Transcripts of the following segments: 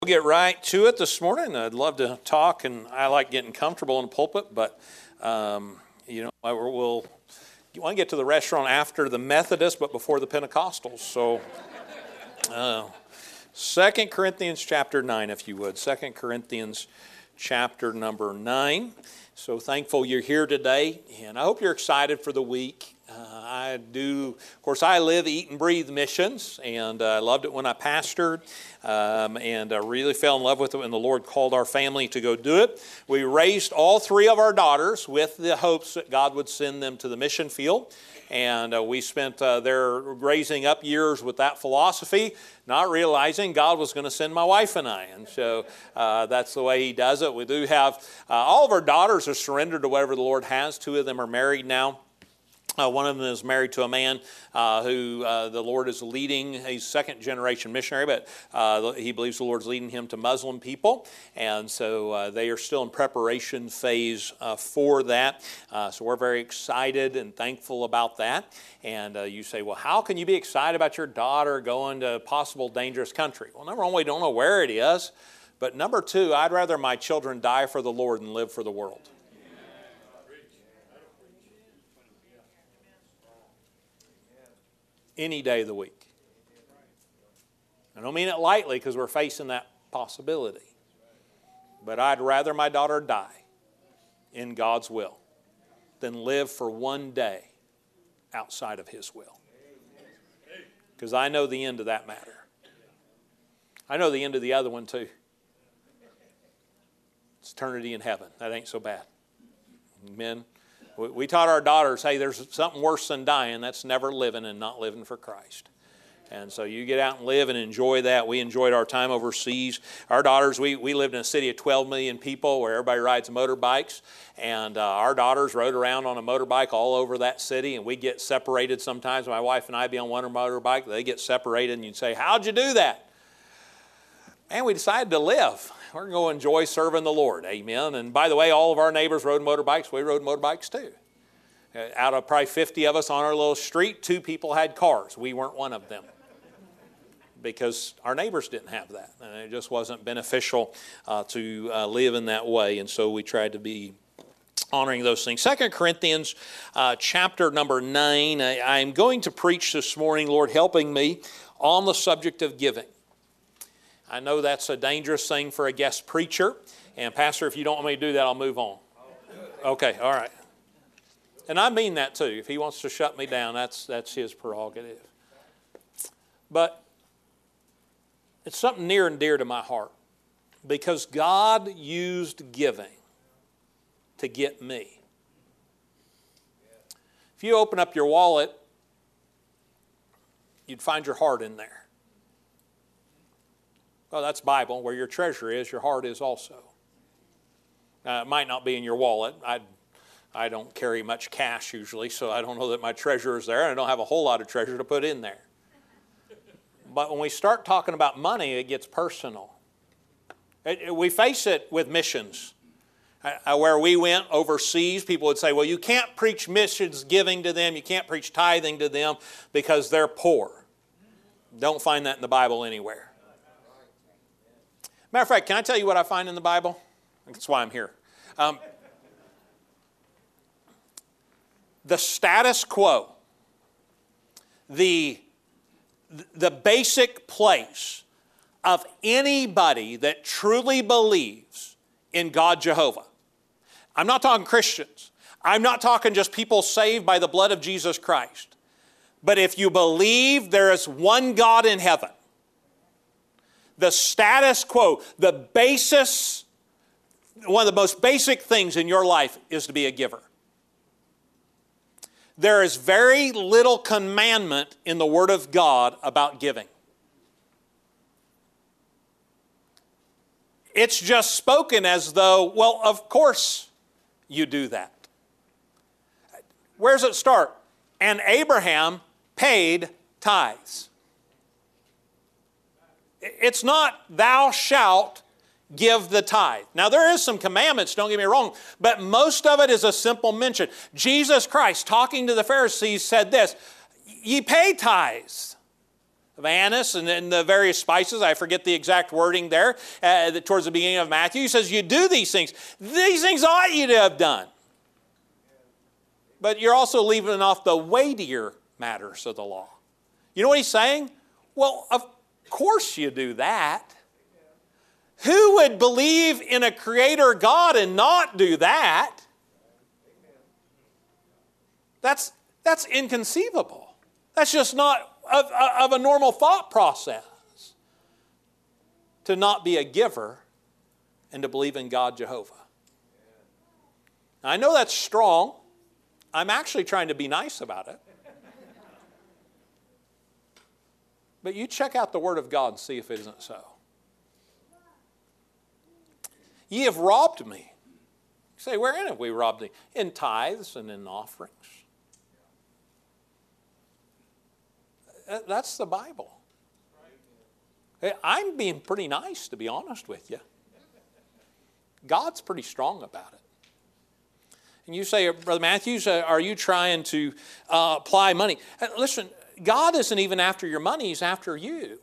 We'll get right to it this morning. I'd love to talk, and I like getting comfortable in the pulpit, but we'll you want to get to the restaurant after the Methodist, but before the Pentecostals. So 2 Corinthians chapter 9, if you would. 2 Corinthians chapter number 9. So thankful you're here today, and I hope you're excited for the week. I do. Of course, I live, eat, and breathe missions, and I loved it when I pastored, and I really fell in love with it when the Lord called our family to go do it. We raised all three of our daughters with the hopes that God would send them to the mission field, and we spent their raising up years with that philosophy, not realizing God was going to send my wife and I, and so that's the way He does it. We do have, all of our daughters are surrendered to whatever the Lord has. Two of them are married now. One of them is married to a man who the Lord is leading. He's second-generation missionary, but he believes the Lord's leading him to Muslim people. And so they are still in preparation phase for that. So we're very excited and thankful about that. And you say, well, how can you be excited about your daughter going to a possible dangerous country? Well, number one, we don't know where it is. But number two, I'd rather my children die for the Lord than live for the world. Any day of the week. I don't mean it lightly because we're facing that possibility. But I'd rather my daughter die in God's will than live for one day outside of His will. Because I know the end of that matter. I know the end of the other one too. It's eternity in heaven. That ain't so bad. Amen. We taught our daughters, hey, there's something worse than dying. That's never living and not living for Christ. And so you get out and live and enjoy that. We enjoyed our time overseas. Our daughters, we lived in a city of 12 million people where everybody rides motorbikes. And our daughters rode around on a motorbike all over that city. And we get separated sometimes. My wife and I be on one motorbike. They get separated and you'd say, how'd you do that? And we decided to live. We're going to enjoy serving the Lord. Amen. And by the way, all of our neighbors rode motorbikes. We rode motorbikes too. Out of probably 50 of us on our little street, 2 people had cars. We weren't one of them because our neighbors didn't have that. And it just wasn't beneficial to live in that way. And so we tried to be honoring those things. 2 Corinthians chapter number 9. I'm going to preach this morning, Lord helping me, on the subject of giving. I know that's a dangerous thing for a guest preacher. And Pastor, if you don't want me to do that, I'll move on. Okay, all right. And I mean that too. If he wants to shut me down, that's his prerogative. But it's something near and dear to my heart because God used giving to get me. If you open up your wallet, you'd find your heart in there. Well, that's Bible. Where your treasure is, your heart is also. It might not be in your wallet. I don't carry much cash usually, so I don't know that my treasure is there. I don't have a whole lot of treasure to put in there. But when we start talking about money, it gets personal. We face it with missions. Where we went overseas, people would say, well, you can't preach missions giving to them. You can't preach tithing to them because they're poor. Don't find that in the Bible anywhere. Matter of fact, can I tell you what I find in the Bible? That's why I'm here. The status quo, the basic place of anybody that truly believes in God Jehovah. I'm not talking Christians. I'm not talking just people saved by the blood of Jesus Christ. But if you believe there is one God in heaven, the status quo, the basis, one of the most basic things in your life is to be a giver. There is very little commandment in the Word of God about giving. It's just spoken as though, well, of course you do that. Where does it start? And Abraham paid tithes. It's not thou shalt give the tithe. Now there is some commandments, don't get me wrong, but most of it is a simple mention. Jesus Christ, talking to the Pharisees, said this, ye pay tithes. of anise and then the various spices. I forget the exact wording there towards the beginning of Matthew. He says, you do these things. These things ought you to have done. But you're also leaving off the weightier matters of the law. You know what he's saying? Well, of course you do that. Who would believe in a creator God and not do that? That's inconceivable. That's just not of a normal thought process. To not be a giver and to believe in God Jehovah. Now, I know that's strong. I'm actually trying to be nice about it. But you check out the Word of God and see if it isn't so. Ye have robbed me. You say, wherein have we robbed thee? In tithes and in offerings. That's the Bible. I'm being pretty nice, to be honest with you. God's pretty strong about it. And you say, Brother Matthews, are you trying to apply money? Listen, God isn't even after your money, He's after you.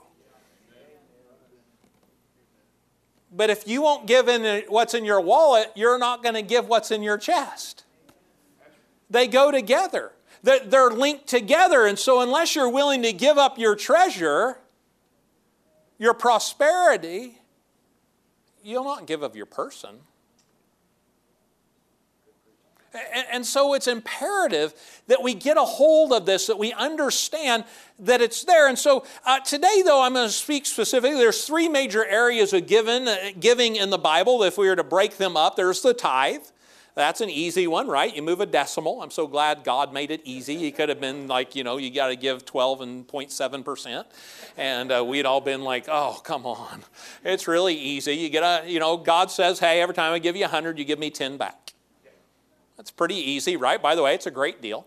But if you won't give in what's in your wallet, you're not going to give what's in your chest. They go together. They're linked together. And so unless you're willing to give up your treasure, your prosperity, you'll not give of your person. And so it's imperative that we get a hold of this, that we understand that it's there. And so today, though, I'm going to speak specifically. There's three major areas of giving in the Bible. If we were to break them up, there's the tithe. That's an easy one, right? You move a decimal. I'm so glad God made it easy. He could have been like, you got to give 12.7%. And we'd all been like, oh, come on. It's really easy. You get God says, hey, every time I give you 100, you give me 10 back. That's pretty easy, right? By the way, it's a great deal.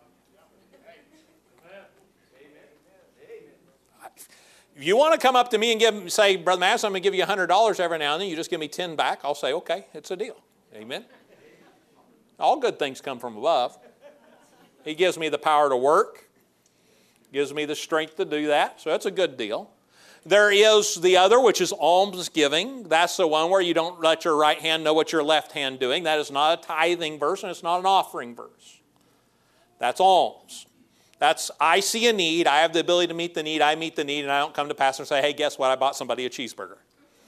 If you want to come up to me and say, Brother Mass, I'm going to give you $100 every now and then, you just give me 10 back, I'll say, okay, it's a deal. Amen. All good things come from above. He gives me the power to work, gives me the strength to do that, so that's a good deal. There is the other, which is almsgiving. That's the one where you don't let your right hand know what your left hand doing. That is not a tithing verse, and it's not an offering verse. That's alms. That's, I see a need, I have the ability to meet the need, I meet the need, and I don't come to pastor and say, hey, guess what, I bought somebody a cheeseburger.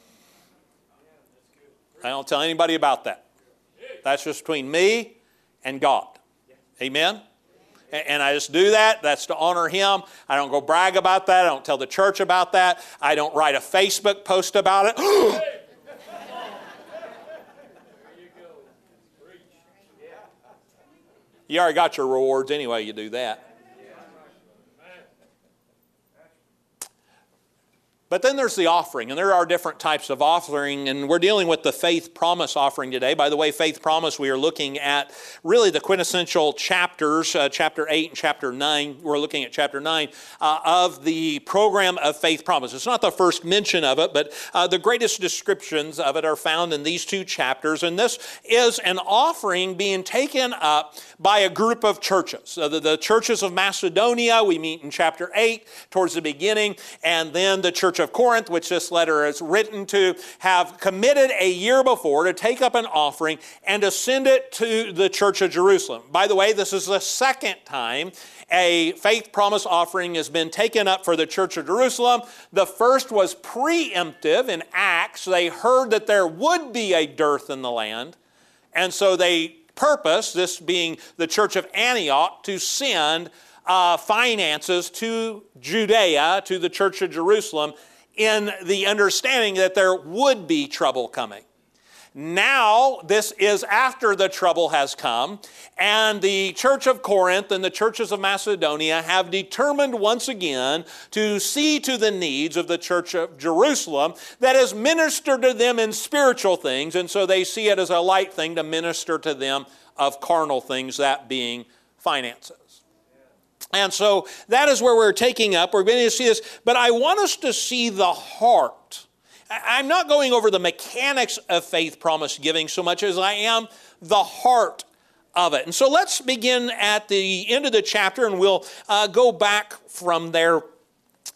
I don't tell anybody about that. That's just between me and God. Amen? And I just do that. That's to honor Him. I don't go brag about that. I don't tell the church about that. I don't write a Facebook post about it. You already got your rewards anyway, you do that. But then there's the offering, and there are different types of offering, and we're dealing with the faith promise offering today. By the way, faith promise, we are looking at really the quintessential chapters, chapter 8 and chapter 9. We're looking at chapter 9 of the program of faith promise. It's not the first mention of it, but the greatest descriptions of it are found in these two chapters, and this is an offering being taken up by a group of churches. The churches of Macedonia, we meet in chapter 8 towards the beginning, and then the church of Corinth, which this letter is written to, have committed a year before to take up an offering and to send it to the church of Jerusalem. By the way, this is the second time a faith promise offering has been taken up for the church of Jerusalem. The first was preemptive in Acts. They heard that there would be a dearth in the land, and so they purposed, this being the church of Antioch, to send finances to Judea, to the church of Jerusalem, in the understanding that there would be trouble coming. Now, this is after the trouble has come, and the church of Corinth and the churches of Macedonia have determined once again to see to the needs of the church of Jerusalem that has ministered to them in spiritual things, and so they see it as a light thing to minister to them of carnal things, that being finances. And so that is where we're taking up. We're going to see this, but I want us to see the heart. I'm not going over the mechanics of faith promise giving so much as I am the heart of it. And so let's begin at the end of the chapter, and we'll go back from there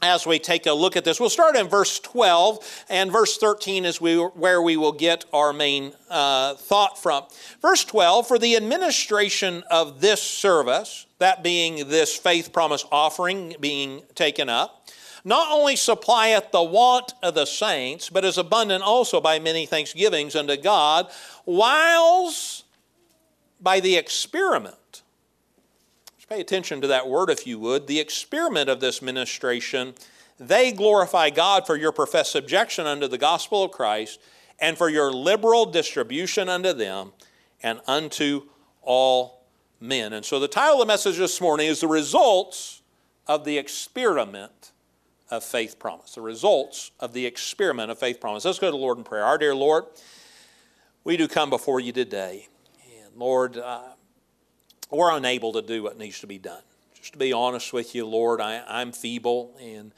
as we take a look at this. We'll start in verse 12, and verse 13 is where we will get our main thought from. Verse 12, for the administration of this service, that being this faith promise offering being taken up, not only supplieth the want of the saints, but is abundant also by many thanksgivings unto God, whiles by the experiment. Just pay attention to that word if you would. The experiment of this ministration, they glorify God for your professed subjection unto the gospel of Christ, and for your liberal distribution unto them and unto all men. And so the title of the message this morning is the results of the experiment of faith promise. The results of the experiment of faith promise. Let's go to the Lord in prayer. Our dear Lord, we do come before you today. And Lord, we're unable to do what needs to be done. Just to be honest with you, Lord, I'm feeble in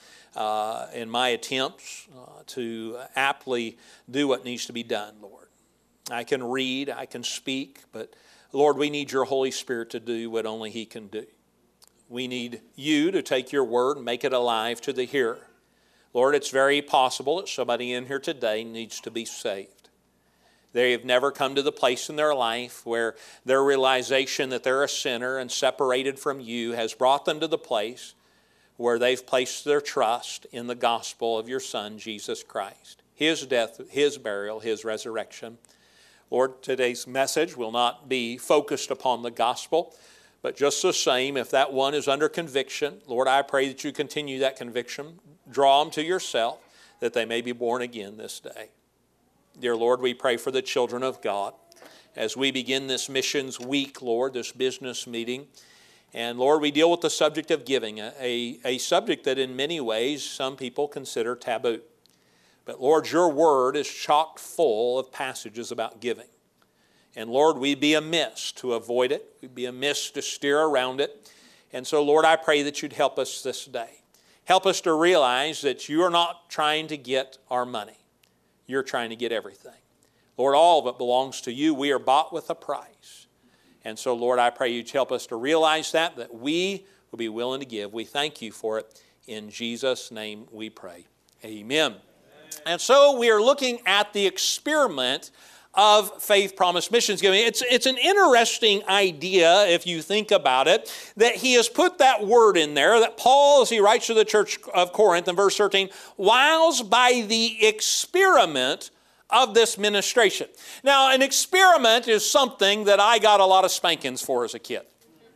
my attempts to aptly do what needs to be done, Lord. I can read, I can speak, but Lord, we need your Holy Spirit to do what only He can do. We need you to take your word and make it alive to the hearer. Lord, it's very possible that somebody in here today needs to be saved. They have never come to the place in their life where their realization that they're a sinner and separated from you has brought them to the place where they've placed their trust in the gospel of your Son, Jesus Christ. His death, His burial, His resurrection. Lord, today's message will not be focused upon the gospel, but just the same, if that one is under conviction, Lord, I pray that you continue that conviction. Draw them to yourself, that they may be born again this day. Dear Lord, we pray for the children of God as we begin this missions week, Lord, this business meeting. And Lord, we deal with the subject of giving, a subject that in many ways some people consider taboo. But Lord, your word is chock full of passages about giving. And Lord, we'd be amiss to avoid it. We'd be amiss to steer around it. And so, Lord, I pray that you'd help us this day. Help us to realize that you are not trying to get our money. You're trying to get everything. Lord, all of it belongs to you. We are bought with a price. And so, Lord, I pray you'd help us to realize that we will be willing to give. We thank you for it. In Jesus' name we pray. Amen. And so we are looking at the experiment of faith promise missions giving. It's an interesting idea, if you think about it, that he has put that word in there, that Paul, as he writes to the church of Corinth in verse 13, whiles by the experiment of this ministration. Now, an experiment is something that I got a lot of spankings for as a kid.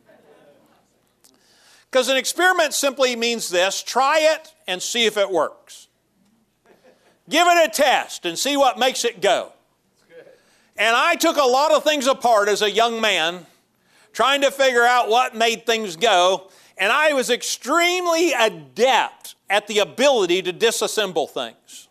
Because an experiment simply means this: try it and see if it works. Give it a test and see what makes it go. And I took a lot of things apart as a young man, trying to figure out what made things go, and I was extremely adept at the ability to disassemble things.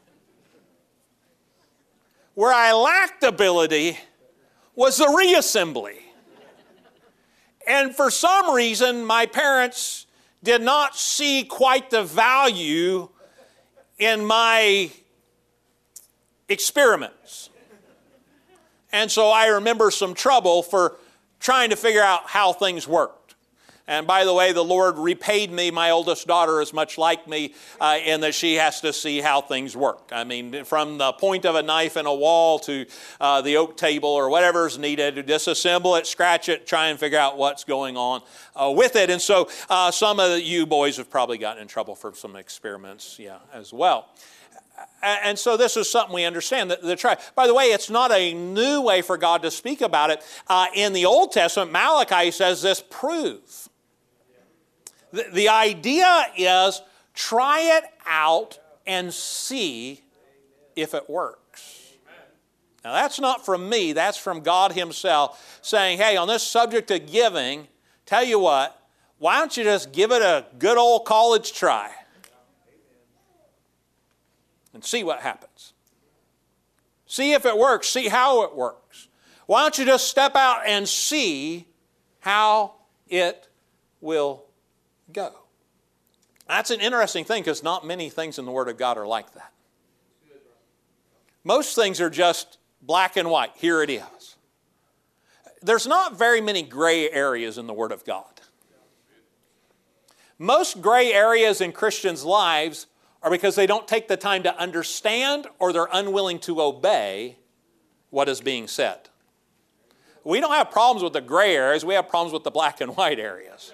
Where I lacked ability was the reassembly. And for some reason, my parents did not see quite the value in my experiments. And so I remember some trouble for trying to figure out how things worked. And by the way, the Lord repaid me. My oldest daughter is much like me in that she has to see how things work. I mean, from the point of a knife in a wall to the oak table or whatever's needed, to disassemble it, scratch it, try and figure out what's going on with it. And so some of you boys have probably gotten in trouble for some experiments, as well. And so this is something we understand. By the way, it's not a new way for God to speak about it. In the Old Testament, Malachi says this: prove. The idea is try it out and see if it works. Now that's not from me, that's from God Himself saying, hey, on this subject of giving, tell you what, why don't you just give it a good old college try and see what happens. See if it works, see how it works. Why don't you just step out and see how it will go? That's an interesting thing, because not many things in the Word of God are like that. Most things are just black and white. Here it is. There's not very many gray areas in the Word of God. Most gray areas in Christians' lives are because they don't take the time to understand or they're unwilling to obey what is being said. We don't have problems with the gray areas. We have problems with the black and white areas.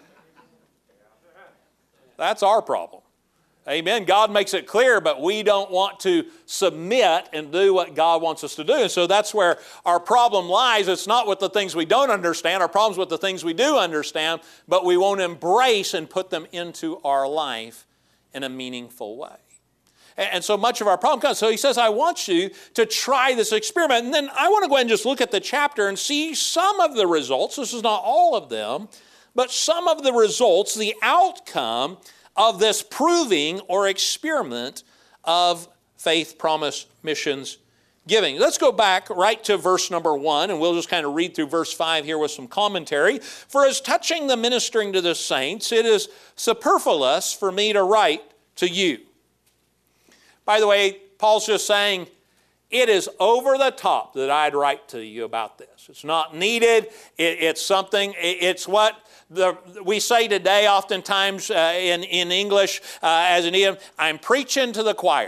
That's our problem. Amen. God makes it clear, but we don't want to submit and do what God wants us to do. And so that's where our problem lies. It's not with the things we don't understand. Our problem's with the things we do understand, but we won't embrace and put them into our life in a meaningful way. And so much of our problem comes. So he says, I want you to try this experiment. And then I want to go ahead and just look at the chapter and see some of the results. This is not all of them, but some of the results, the outcome of this proving or experiment of faith, promise, missions, giving. Let's go back right to verse number 1, and we'll just kind of read through verse 5 here with some commentary. For as touching the ministering to the saints, it is superfluous for me to write to you. By the way, Paul's just saying, it is over the top that I'd write to you about this. It's not needed. It's something, it's what we say today oftentimes in English as an idiom, I'm preaching to the choir.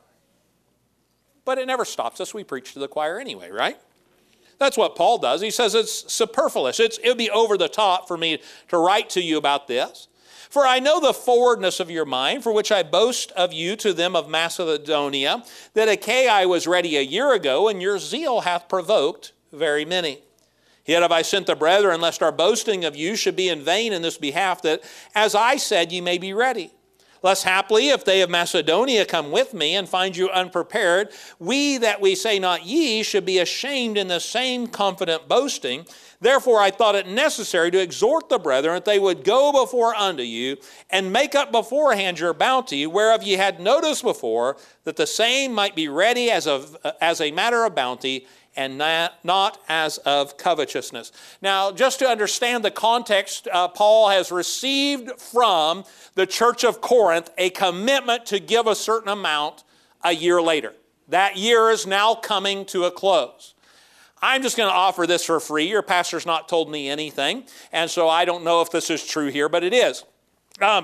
But it never stops us. We preach to the choir anyway, right? That's what Paul does. He says it's superfluous. It would be over the top for me to write to you about this. For I know the forwardness of your mind, for which I boast of you to them of Macedonia, that Achaia was ready a year ago, and your zeal hath provoked very many. Yet have I sent the brethren, lest our boasting of you should be in vain in this behalf, that, as I said, ye may be ready. Lest haply, if they of Macedonia come with me, and find you unprepared, we that we say not ye should be ashamed in the same confident boasting. Therefore I thought it necessary to exhort the brethren that they would go before unto you, and make up beforehand your bounty, whereof ye had notice before, that the same might be ready as a matter of bounty, and not as of covetousness. Now, just to understand the context, Paul has received from the church of Corinth a commitment to give a certain amount a year later. That year is now coming to a close. I'm just going to offer this for free. Your pastor's not told me anything, and so I don't know if this is true here, but it is. I'll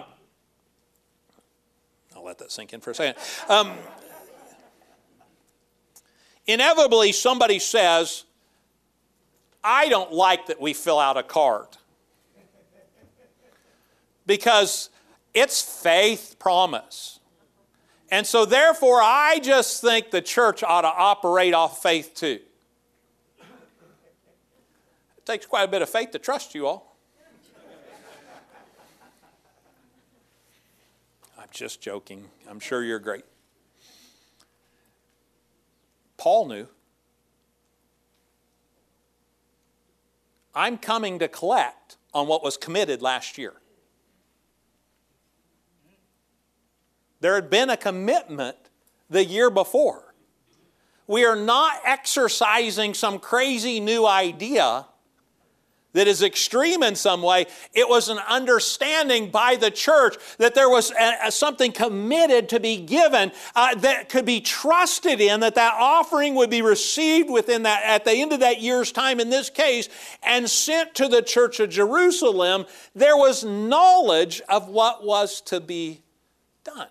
let that sink in for a second. Inevitably, somebody says, I don't like that we fill out a card because it's faith promise. And so therefore, I just think the church ought to operate off faith too. It takes quite a bit of faith to trust you all. I'm just joking. I'm sure you're great. Paul knew. I'm coming to collect on what was committed last year. There had been a commitment the year before. We are not exercising some crazy new idea that is extreme in some way. It was an understanding by the church that there was something committed to be given that could be trusted in, that offering would be received within that at the end of that year's time in this case and sent to the church of Jerusalem. There was knowledge of what was to be done.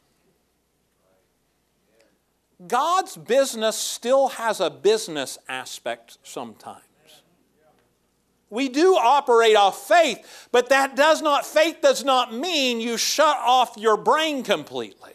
God's business still has a business aspect sometimes. We do operate off faith, but faith does not mean you shut off your brain completely.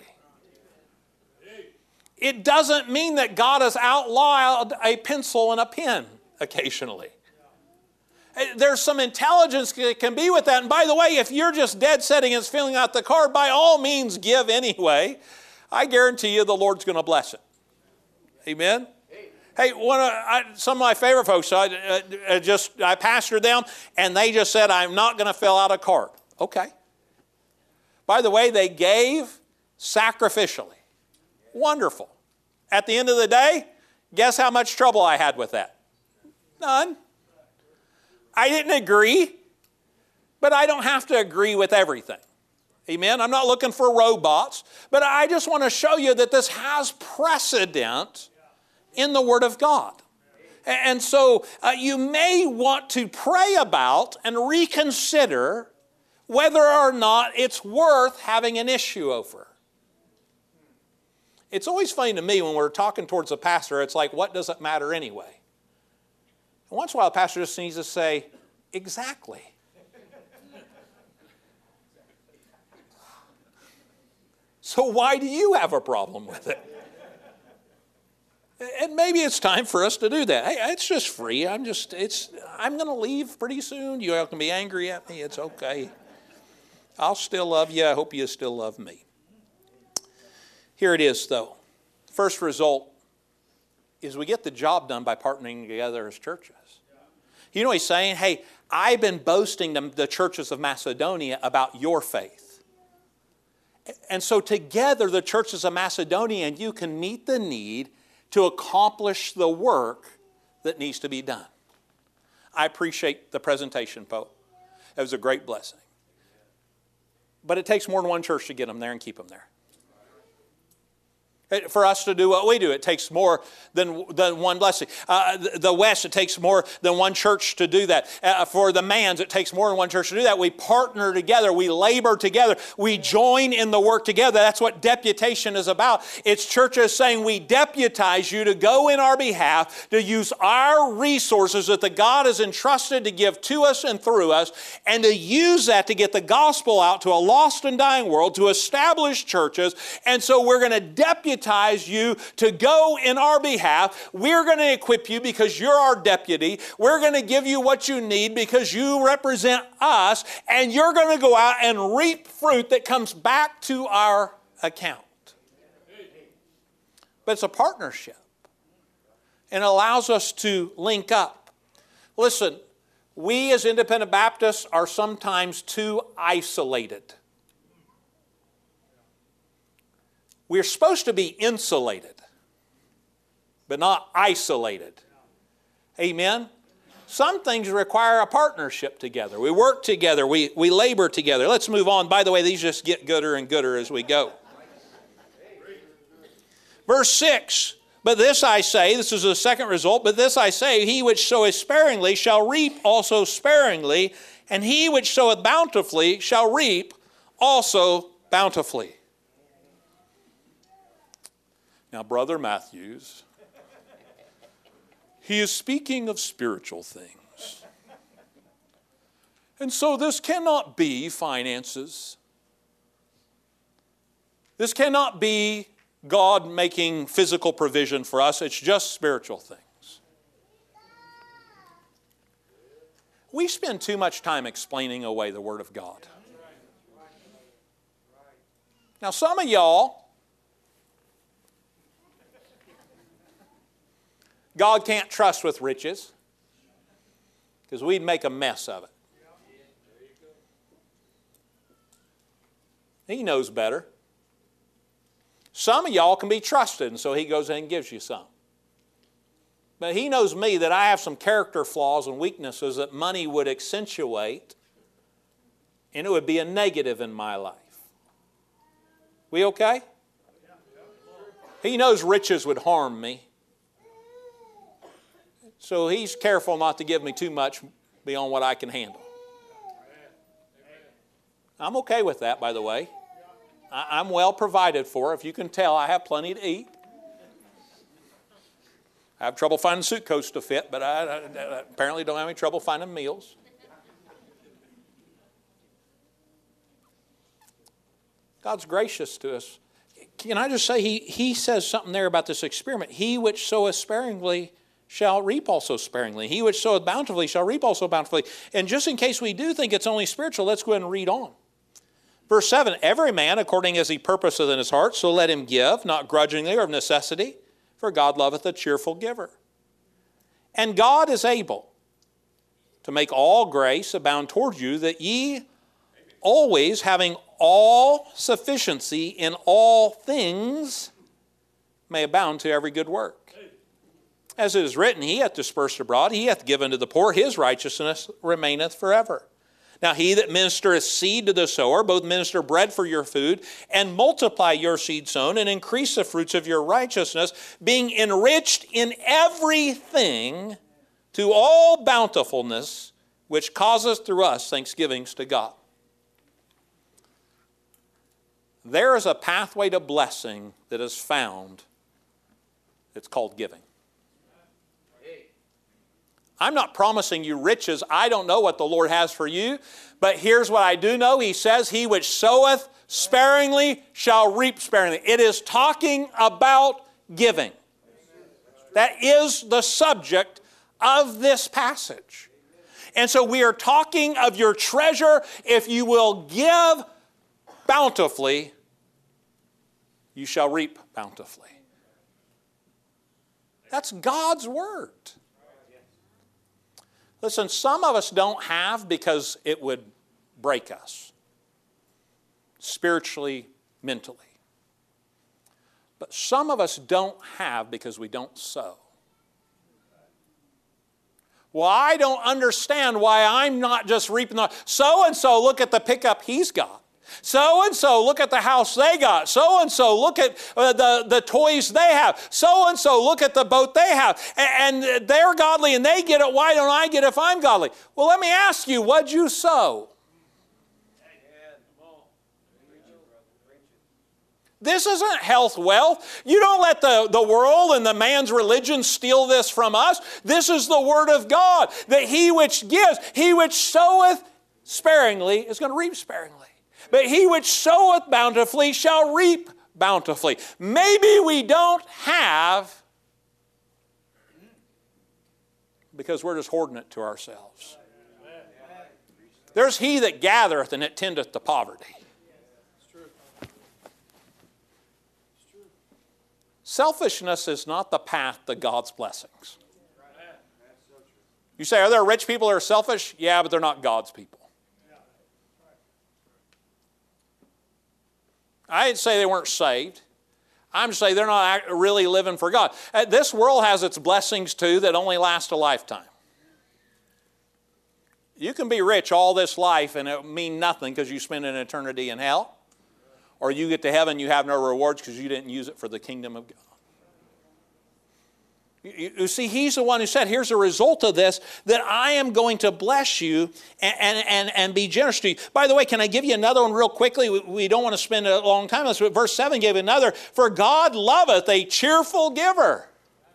It doesn't mean that God has outlawed a pencil and a pen occasionally. There's some intelligence that can be with that. And by the way, if you're just dead set against filling out the card, by all means give anyway. I guarantee you the Lord's going to bless it. Amen? Hey, some of my favorite folks, I pastored them, and they just said, I'm not going to fill out a card. Okay. By the way, they gave sacrificially. Wonderful. At the end of the day, guess how much trouble I had with that? None. I didn't agree, but I don't have to agree with everything. Amen? I'm not looking for robots, but I just want to show you that this has precedent in the Word of God. And so you may want to pray about and reconsider whether or not it's worth having an issue over. It's always funny to me when we're talking towards a pastor, it's like, what does it matter anyway? And once in a while, the pastor just needs to say, exactly. So why do you have a problem with it? And maybe it's time for us to do that. Hey, it's just free. I'm going to leave pretty soon. You all can be angry at me. It's okay. I'll still love you. I hope you still love me. Here it is, though. First result is we get the job done by partnering together as churches. You know what he's saying? Hey, I've been boasting to the churches of Macedonia about your faith. And so together, the churches of Macedonia and you can meet the need to accomplish the work that needs to be done. I appreciate the presentation, Pope. It was a great blessing. But it takes more than one church to get them there and keep them there. For us to do what we do, it takes more than one blessing. The West, it takes more than one church to do that. For the Mans, it takes more than one church to do that. We partner together. We labor together. We join in the work together. That's what deputation is about. It's churches saying we deputize you to go in our behalf, to use our resources that the God has entrusted to give to us and through us, and to use that to get the gospel out to a lost and dying world, to establish churches. And so we're going to deputize you to go in our behalf. We're going to equip you because you're our deputy. We're going to give you what you need because you represent us, and you're going to go out and reap fruit that comes back to our account. But it's a partnership, and it allows us to link up. Listen, we as independent Baptists are sometimes too isolated. We're supposed to be insulated, but not isolated. Amen? Some things require a partnership together. We work together. We labor together. Let's move on. By the way, these just get gooder and gooder as we go. Verse 6, but this I say, this is the second result, but this I say, he which soweth sparingly shall reap also sparingly, and he which soweth bountifully shall reap also bountifully. Now, Brother Matthews, he is speaking of spiritual things. And so this cannot be finances. This cannot be God making physical provision for us. It's just spiritual things. We spend too much time explaining away the Word of God. Now, some of y'all, God can't trust with riches because we'd make a mess of it. He knows better. Some of y'all can be trusted, and so He goes in and gives you some. But He knows me that I have some character flaws and weaknesses that money would accentuate, and it would be a negative in my life. We okay? He knows riches would harm me. So He's careful not to give me too much beyond what I can handle. I'm okay with that, by the way. I'm well provided for. If you can tell, I have plenty to eat. I have trouble finding suit coats to fit, but I apparently don't have any trouble finding meals. God's gracious to us. Can I just say, he says something there about this experiment. He which soweth sparingly shall reap also sparingly. He which soweth bountifully shall reap also bountifully. And just in case we do think it's only spiritual, let's go ahead and read on. Verse 7, every man according as he purposeth in his heart, so let him give, not grudgingly or of necessity, for God loveth a cheerful giver. And God is able to make all grace abound toward you, that ye always having all sufficiency in all things may abound to every good work. As it is written, He hath dispersed abroad, He hath given to the poor, His righteousness remaineth forever. Now he that ministereth seed to the sower, both minister bread for your food, and multiply your seed sown, and increase the fruits of your righteousness, being enriched in everything to all bountifulness, which causeth through us thanksgivings to God. there is a pathway to blessing that is found. It's called giving. I'm not promising you riches. I don't know what the Lord has for you. But here's what I do know. He says, he which soweth sparingly shall reap sparingly. It is talking about giving. That is the subject of this passage. And so we are talking of your treasure. If you will give bountifully, you shall reap bountifully. That's God's word. Listen, some of us don't have because it would break us. Spiritually, mentally. But some of us don't have because we don't sow. Well, I don't understand why I'm not just reaping the... So-and-so, look at the pickup he's got. So-and-so, look at the house they got. So-and-so, look at the toys they have. So-and-so, look at the boat they have. And they're godly and they get it. Why don't I get it if I'm godly? Well, let me ask you, what'd you sow? This isn't health wealth. You don't let the world and the man's religion steal this from us. This is the word of God, that he which gives, he which soweth sparingly is going to reap sparingly. But he which soweth bountifully shall reap bountifully. Maybe we don't have because we're just hoarding it to ourselves. There's he that gathereth and it tendeth to poverty. Selfishness is not the path to God's blessings. You say, are there rich people that are selfish? Yeah, but they're not God's people. I didn't say they weren't saved. I'm just saying they're not really living for God. This world has its blessings too that only last a lifetime. You can be rich all this life and it will mean nothing because you spend an eternity in hell. Or you get to heaven, you have no rewards because you didn't use it for the kingdom of God. You see, he's the one who said, here's a result of this, that I am going to bless you and be generous to you. By the way, can I give you another one real quickly? We don't want to spend a long time on this, but verse 7 gave another. For God loveth a cheerful giver.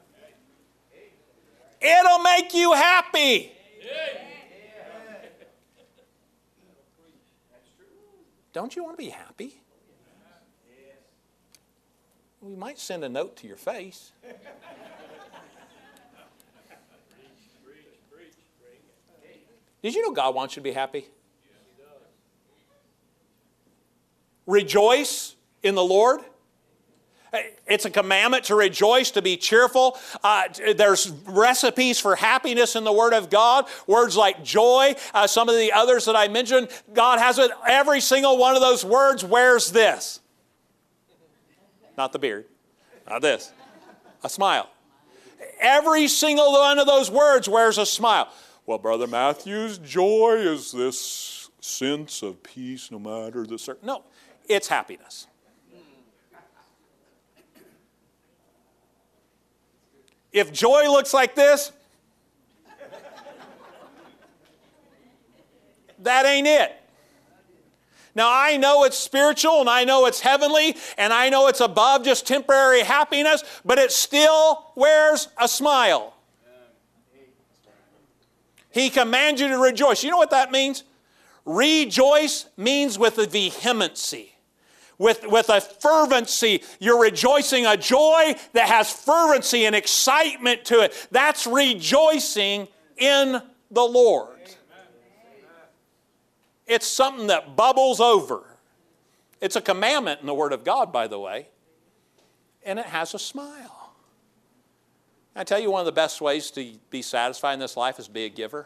It'll make you happy. Don't you want to be happy? We might send a note to your face. Did you know God wants you to be happy? Rejoice in the Lord. It's a commandment to rejoice, to be cheerful. There's recipes for happiness in the Word of God. Words like joy, some of the others that I mentioned, God has it. Every single one of those words wears this. Not the beard. Not this. A smile. Every single one of those words wears a smile. Well, Brother Matthews, joy is this sense of peace no matter the circumstance. No, it's happiness. If joy looks like this, that ain't it. Now, I know it's spiritual, and I know it's heavenly, and I know it's above just temporary happiness, but it still wears a smile. He commands you to rejoice. You know what that means? Rejoice means with a vehemency, with a fervency. You're rejoicing, a joy that has fervency and excitement to it. That's rejoicing in the Lord. It's something that bubbles over. It's a commandment in the Word of God, by the way. And it has a smile. I tell you, one of the best ways to be satisfied in this life is to be a giver.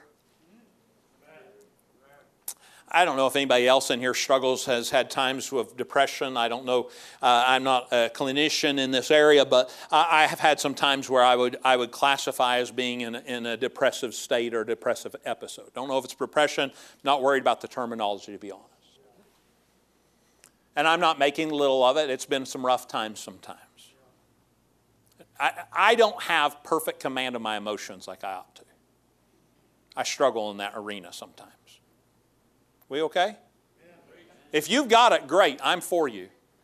I don't know if anybody else in here has had times of depression. I don't know. I'm not a clinician in this area, but I have had some times where I would classify as being in a depressive state or depressive episode. Don't know if it's depression. Not worried about the terminology, to be honest. And I'm not making little of it. It's been some rough times sometimes. I don't have perfect command of my emotions like I ought to. I struggle in that arena sometimes. We okay? If you've got it, great. I'm for you.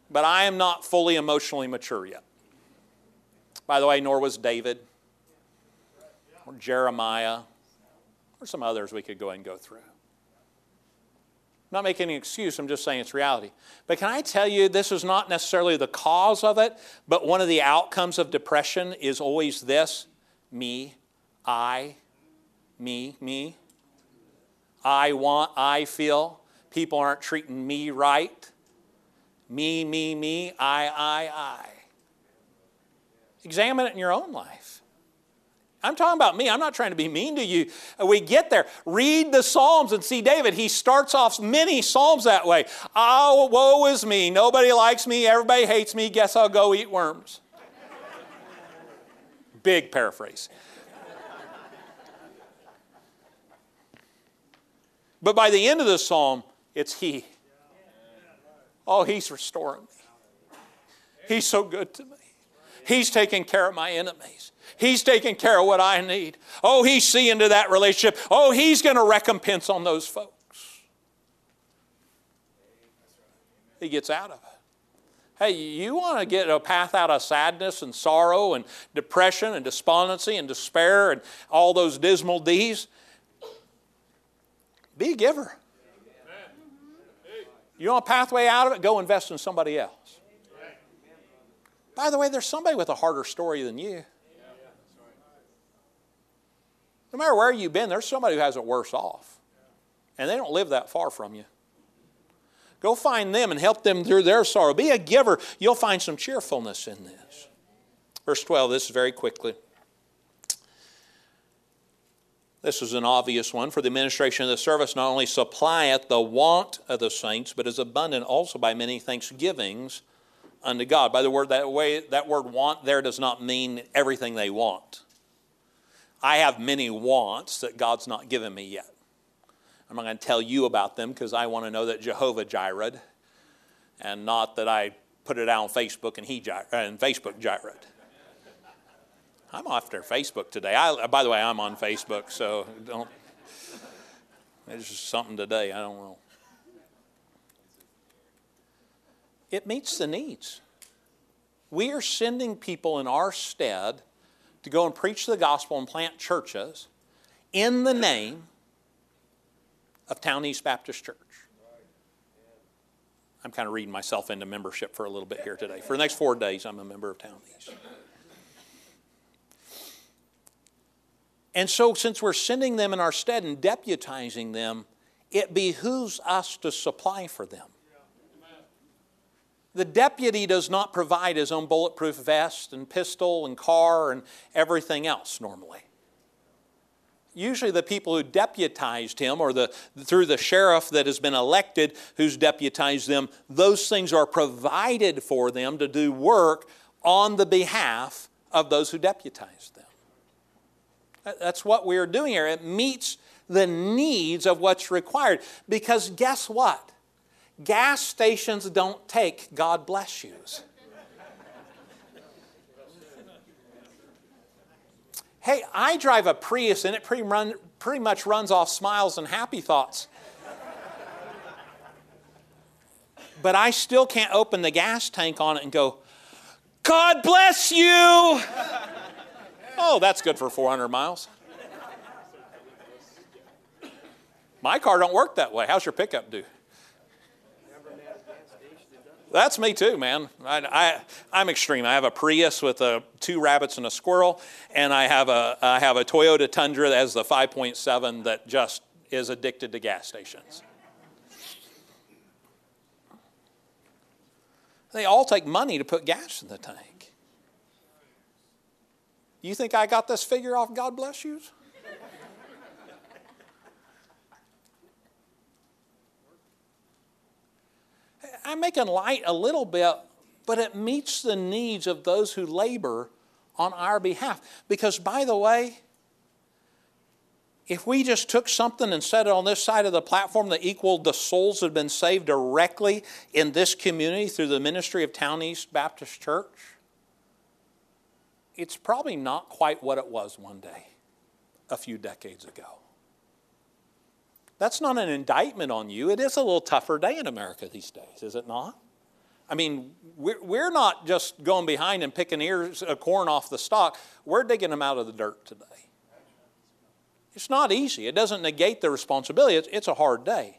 But I am not fully emotionally mature yet. By the way, nor was David or Jeremiah or some others we could go and go through. I'm not making any excuse, I'm just saying it's reality. But can I tell you, this is not necessarily the cause of it, but one of the outcomes of depression is always this: me, I, me. I want, I feel. People aren't treating me right. Me, I. Examine it in your own life. I'm talking about me. I'm not trying to be mean to you. We get there. Read the Psalms and see David. He starts off many Psalms that way. Oh, woe is me. Nobody likes me. Everybody hates me. Guess I'll go eat worms. Big paraphrase. But by the end of the Psalm, it's He. Oh, He's restoring me. He's so good to me. He's taking care of my enemies. He's taking care of what I need. Oh, He's seeing to that relationship. Oh, He's going to recompense on those folks. He gets out of it. Hey, you want to get a path out of sadness and sorrow and depression and despondency and despair and all those dismal D's? Be a giver. You want a pathway out of it? Go invest in somebody else. By the way, there's somebody with a harder story than you. No matter where you've been, there's somebody who has it worse off. And they don't live that far from you. Go find them and help them through their sorrow. Be a giver. You'll find some cheerfulness in this. Verse 12, this is very quickly. This is an obvious one. For the administration of the service not only supplieth the want of the saints, but is abundant also by many thanksgivings unto God. By the word, that word want there does not mean everything they want. I have many wants that God's not given me yet. I'm not going to tell you about them because I want to know that Jehovah Jireh, and not that I put it out on Facebook and Facebook Jireh. I'm off their Facebook today. By the way, I'm on Facebook, so don't. It's just something today. I don't know. It meets the needs. We are sending people in our stead to go and preach the gospel and plant churches in the name of Town East Baptist Church. I'm kind of reading myself into membership for a little bit here today. For the next 4 days, I'm a member of Town East. And so since we're sending them in our stead and deputizing them, it behooves us to supply for them. The deputy does not provide his own bulletproof vest and pistol and car and everything else normally. Usually the people who deputized him, or through the sheriff that has been elected who's deputized them, those things are provided for them to do work on the behalf of those who deputized them. That's what we are doing here. It meets the needs of what's required. Because guess what? Gas stations don't take God bless yous. Hey, I drive a Prius and it pretty much runs off smiles and happy thoughts. But I still can't open the gas tank on it and go, God bless you! Oh, that's good for 400 miles. My car don't work that way. How's your pickup do? That's me too, man. I'm extreme. I have a Prius with 2 rabbits and a squirrel, and I have a Toyota Tundra that has the 5.7 that just is addicted to gas stations. They all take money to put gas in the tank. You think I got this figure off God bless yous? I'm making light a little bit, but it meets the needs of those who labor on our behalf. Because, by the way, if we just took something and set it on this side of the platform that equaled the souls that have been saved directly in this community through the ministry of Town East Baptist Church, it's probably not quite what it was one day, a few decades ago. That's not an indictment on you. It is a little tougher day in America these days, is it not? I mean, we're not just going behind and picking ears of corn off the stalk. We're digging them out of the dirt today. It's not easy. It doesn't negate the responsibility. It's a hard day.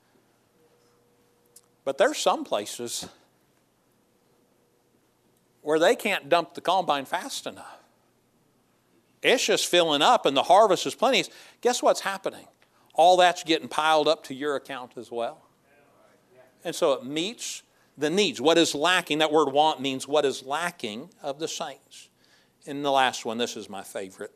But there's some places where they can't dump the combine fast enough. It's just filling up and the harvest is plenty. Guess what's happening? All that's getting piled up to your account as well. And so it meets the needs. What is lacking, that word want means what is lacking of the saints. And the last one, this is my favorite.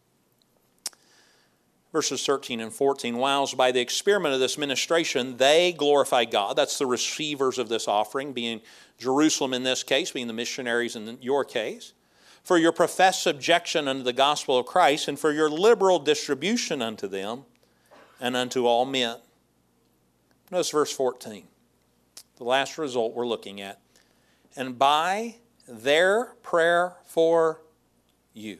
Verses 13 and 14, whilst by the experiment of this ministration, they glorify God. That's the receivers of this offering, being Jerusalem in this case, being the missionaries in your case. For your professed subjection unto the gospel of Christ, and for your liberal distribution unto them, and unto all men. Notice verse 14. The last result we're looking at. And by their prayer for you.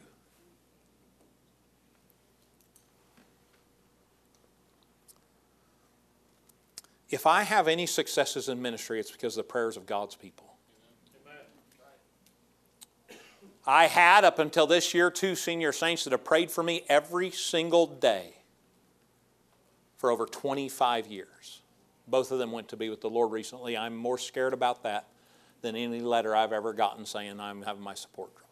If I have any successes in ministry, it's because of the prayers of God's people. I had, up until this year, 2 senior saints that have prayed for me every single day for over 25 years. Both of them went to be with the Lord recently. I'm more scared about that than any letter I've ever gotten saying I'm having my support dropped.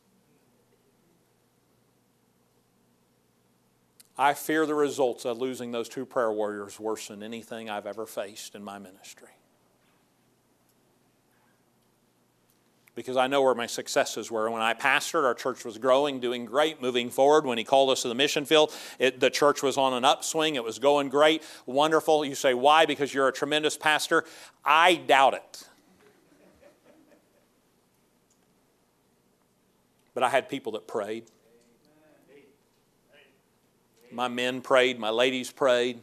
I fear the results of losing those 2 prayer warriors worse than anything I've ever faced in my ministry. Because I know where my successes were. When I pastored, our church was growing, doing great, moving forward. When he called us to the mission field, the church was on an upswing. It was going great, wonderful. You say, why? Because you're a tremendous pastor. I doubt it. But I had people that prayed. My men prayed, my ladies prayed.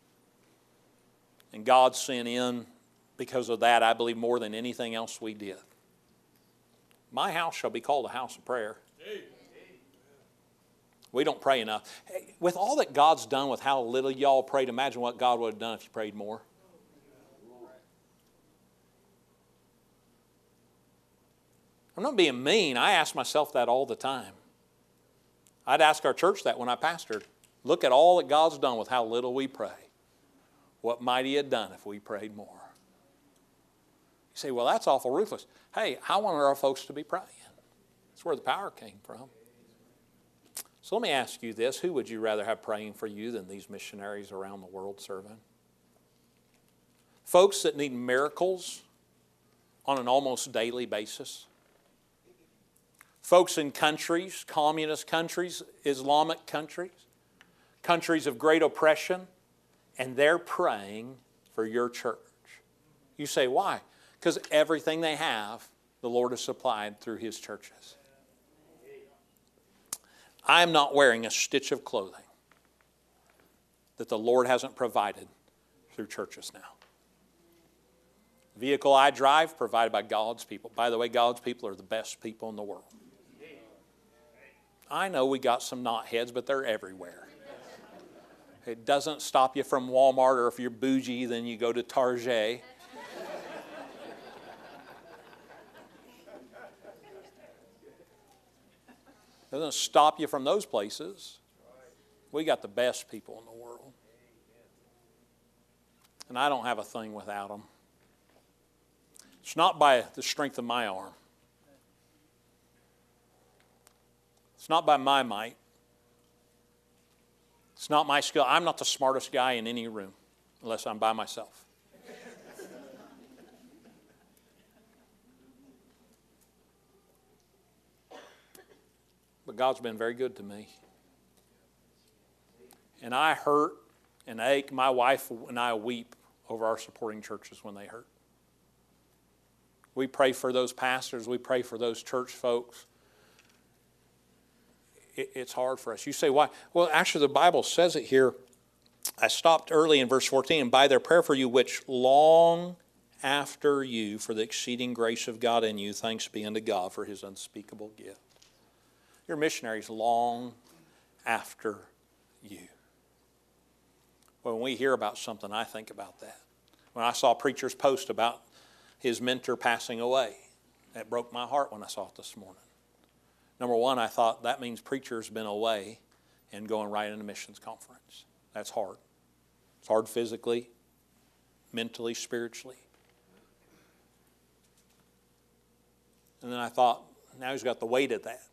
And God sent in, because of that, I believe more than anything else we did. My house shall be called a house of prayer. We don't pray enough. Hey, with all that God's done with how little y'all prayed, imagine what God would have done if you prayed more. I'm not being mean. I ask myself that all the time. I'd ask our church that when I pastored. Look at all that God's done with how little we pray. What might He have done if we prayed more? You say, well, that's awful ruthless. Hey, I wanted our folks to be praying. That's where the power came from. So let me ask you this. Who would you rather have praying for you than these missionaries around the world serving? Folks that need miracles on an almost daily basis. Folks in countries, communist countries, Islamic countries, countries of great oppression, and they're praying for your church. You say, why? Because everything they have, the Lord has supplied through His churches. I am not wearing a stitch of clothing that the Lord hasn't provided through churches now. The vehicle I drive, provided by God's people. By the way, God's people are the best people in the world. I know we got some knotheads, but they're everywhere. It doesn't stop you from Walmart, or if you're bougie, then you go to Target. It doesn't stop you from those places. We got the best people in the world. And I don't have a thing without them. It's not by the strength of my arm. It's not by my might. It's not my skill. I'm not the smartest guy in any room unless I'm by myself. But God's been very good to me. And I hurt and ache. My wife and I weep over our supporting churches when they hurt. We pray for those pastors. We pray for those church folks. It's hard for us. You say, why? Well, actually, the Bible says it here. I stopped early in verse 14. And by their prayer for you, which long after you for the exceeding grace of God in you, thanks be unto God for His unspeakable gift. Your missionaries long after you. When we hear about something, I think about that. When I saw preachers post about his mentor passing away. That broke my heart when I saw it this morning. Number one, I thought that means preacher's been away and going right into missions conference. That's hard. It's hard physically, mentally, spiritually. And then I thought, now he's got the weight of that.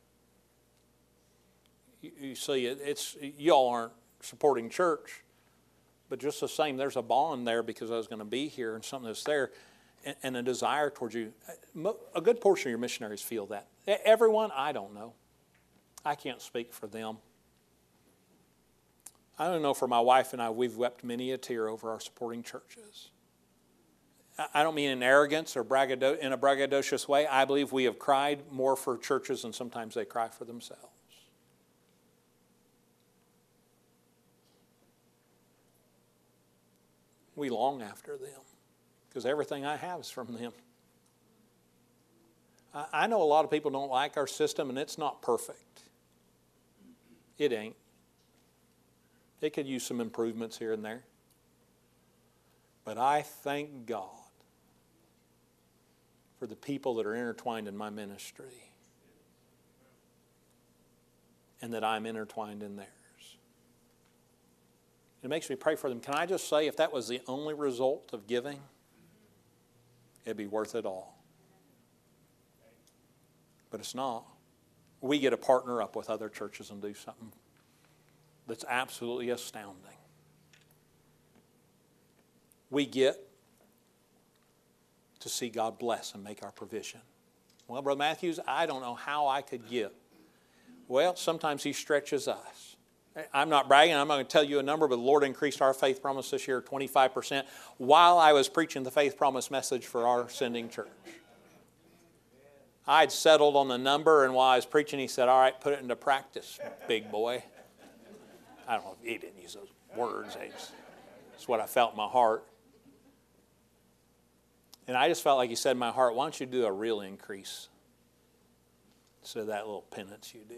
You see, y'all aren't supporting church, but just the same, there's a bond there because I was going to be here and something that's there, and a desire towards you. A good portion of your missionaries feel that. Everyone, I don't know. I can't speak for them. I don't know, for my wife and I, we've wept many a tear over our supporting churches. I don't mean in arrogance or in a braggadocious way. I believe we have cried more for churches than sometimes they cry for themselves. We long after them because everything I have is from them. I know a lot of people don't like our system, and it's not perfect. It ain't. It could use some improvements here and there. But I thank God for the people that are intertwined in my ministry and that I'm intertwined in theirs. It makes me pray for them. Can I just say, if that was the only result of giving, it'd be worth it all. But it's not. We get to partner up with other churches and do something that's absolutely astounding. We get to see God bless and make our provision. Well, Brother Matthews, I don't know how I could give. Well, sometimes He stretches us. I'm not bragging. I'm not going to tell you a number, but the Lord increased our faith promise this year 25% while I was preaching the faith promise message for our sending church. I'd settled on the number, and while I was preaching, He said, all right, put it into practice, big boy. I don't know if He didn't use those words. It's what I felt in my heart. And I just felt like He said in my heart, why don't you do a real increase instead of that little penance you did?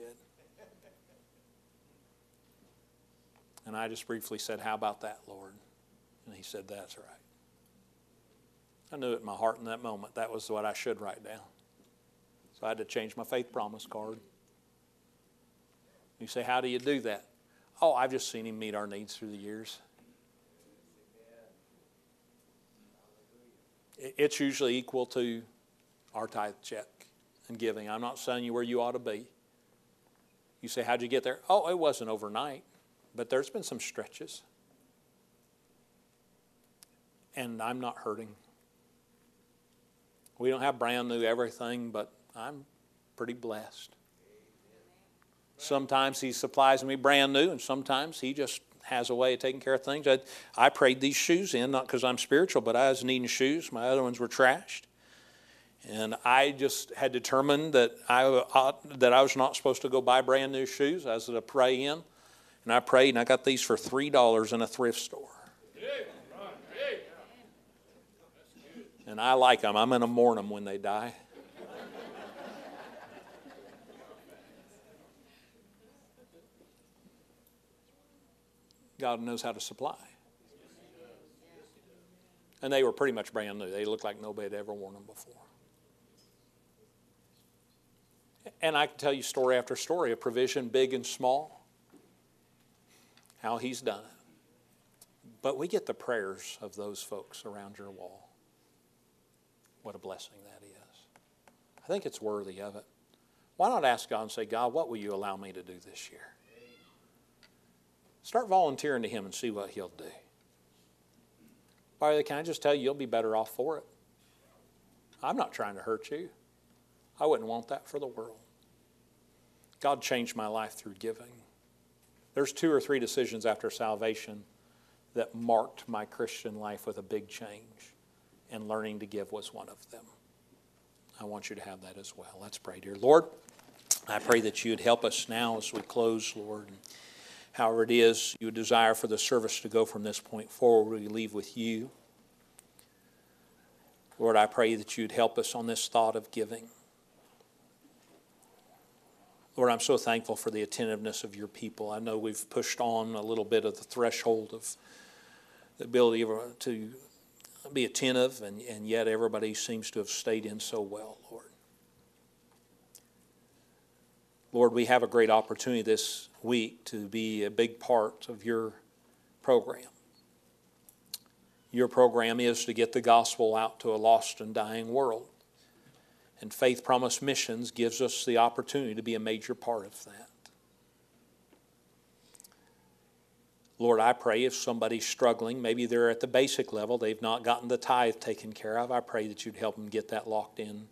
And I just briefly said, how about that, Lord? And He said, that's right. I knew it in my heart in that moment. That was what I should write down. So I had to change my faith promise card. You say, how do you do that? Oh, I've just seen Him meet our needs through the years. It's usually equal to our tithe check and giving. I'm not telling you where you ought to be. You say, how'd you get there? Oh, it wasn't overnight, but there's been some stretches. And I'm not hurting. We don't have brand new everything, but I'm pretty blessed. Sometimes He supplies me brand new, and sometimes He just has a way of taking care of things. I prayed these shoes in, not because I'm spiritual, but I was needing shoes. My other ones were trashed. And I just had determined that I was not supposed to go buy brand new shoes. I was to pray in. And I prayed, and I got these for $3 in a thrift store. And I like them. I'm going to mourn them when they die. God knows how to supply. And they were pretty much brand new. They looked like nobody had ever worn them before. And I can tell you story after story of provision, big and small, how He's done it. But we get the prayers of those folks around your wall. What a blessing that is. I think it's worthy of it. Why not ask God and say, God, what will you allow me to do this year? Start volunteering to Him and see what He'll do. By the way, can I just tell you, you'll be better off for it. I'm not trying to hurt you. I wouldn't want that for the world. God changed my life through giving. There's 2 or 3 decisions after salvation that marked my Christian life with a big change, and learning to give was one of them. I want you to have that as well. Let's pray, dear Lord. I pray that you'd help us now as we close, Lord. However it is you desire for the service to go from this point forward, we leave with you. Lord, I pray that you'd help us on this thought of giving. Lord, I'm so thankful for the attentiveness of your people. I know we've pushed on a little bit of the threshold of the ability to be attentive, and yet everybody seems to have stayed in so well, Lord. Lord, we have a great opportunity this week to be a big part of your program. Your program is to get the gospel out to a lost and dying world. And Faith Promise Missions gives us the opportunity to be a major part of that. Lord, I pray if somebody's struggling, maybe they're at the basic level, they've not gotten the tithe taken care of, I pray that you'd help them get that locked in.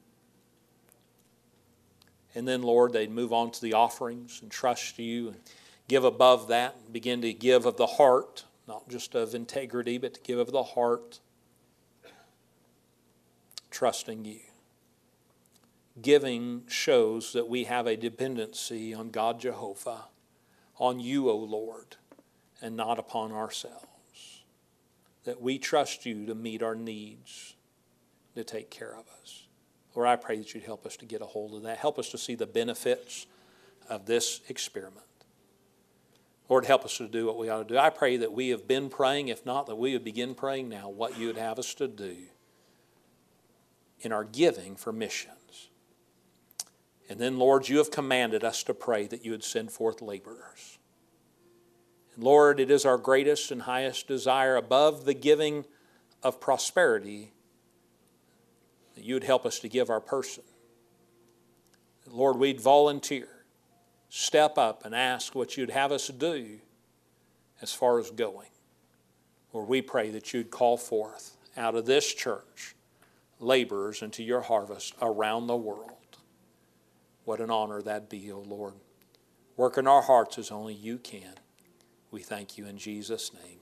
And then, Lord, they'd move on to the offerings and trust you and give above that and begin to give of the heart, not just of integrity, but to give of the heart, trusting you. Giving shows that we have a dependency on God Jehovah, on you, O Lord, and not upon ourselves. That we trust you to meet our needs, to take care of us. Lord, I pray that you'd help us to get a hold of that. Help us to see the benefits of this experiment. Lord, help us to do what we ought to do. I pray that we have been praying, if not, that we would begin praying now what you would have us to do in our giving for missions. And then, Lord, you have commanded us to pray that you would send forth laborers. Lord, it is our greatest and highest desire above the giving of prosperity that you would help us to give our person. Lord, we'd volunteer, step up and ask what you'd have us do as far as going. Lord, we pray that you'd call forth out of this church laborers into your harvest around the world. What an honor that'd be, O Lord. Work in our hearts as only you can. We thank you in Jesus' name.